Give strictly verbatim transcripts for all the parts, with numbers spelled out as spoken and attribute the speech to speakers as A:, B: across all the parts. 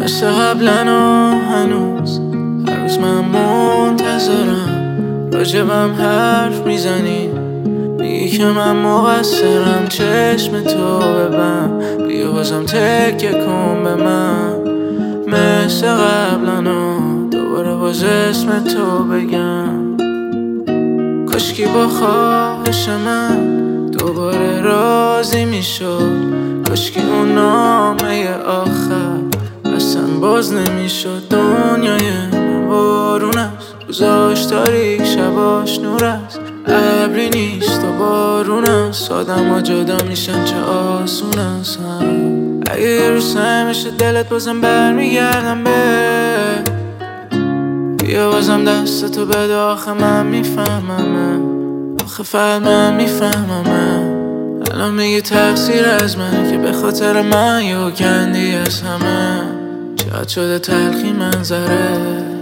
A: مثل قبلنا هنوز هر روز من منتظرم، راجبم حرف میزنی، میگی که من مقصرم. چشم تو ببن، بیا بازم تکیه کن به من. مثل قبلنا دوباره باز اسم تو بگم. کاشکی با خواهش من دوباره راضی میشد، کاشکی اون نامه آخر اصلا باز نمیشد. دنیای من بارون است، روزاش تاریک شباش نور است. ابری نیست و بارون است، آدم ها جدا میشن چه آسون است. اگه یه روز همیشه دلت بازم برمیگردم به، بیا بازم دستتو بده، آخه من میفهمم، آخه فقط من میفهمم. الان میگی تقصیر از من که به خاطر من یه کندی از همه. چقدر شده تلخی منظره،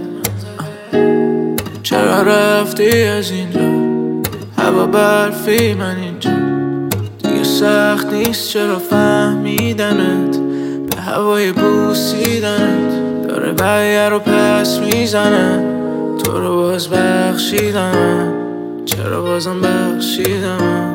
A: چرا رفتی از اینجا؟ هوا برفی من اینجا دیگه سخت نیست، چرا فهمیدنت به هوای بوسیدنت داره بقیه رو پس میزنه. تو رو باز بخشیدم، چرا بازم بخشیدم؟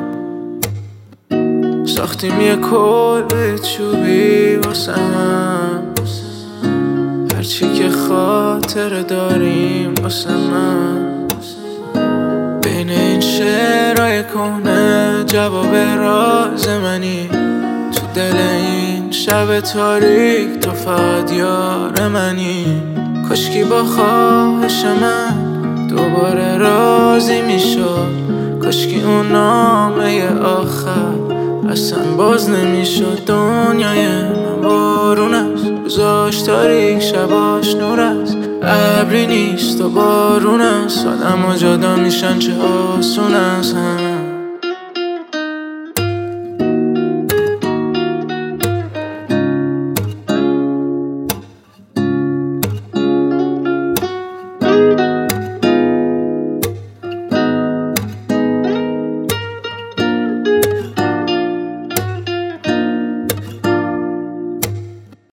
A: ساختیم یه کلبه چوبی واسه من، هرچی که خاطر داریم واسه من. بین این شعرهای کنه جواب راز منی، تو دل این شب تاریک تو فقط یار منی. کاشکی با خواهش من دوباره راضی میشد، کاشکی اون نامه آخر اصلا باز نمیشد. دنیای من بارون است، روزاش تاریک شباش نور است. ابری نیست و بارون است، آدم ها جدا میشن چه آسون است.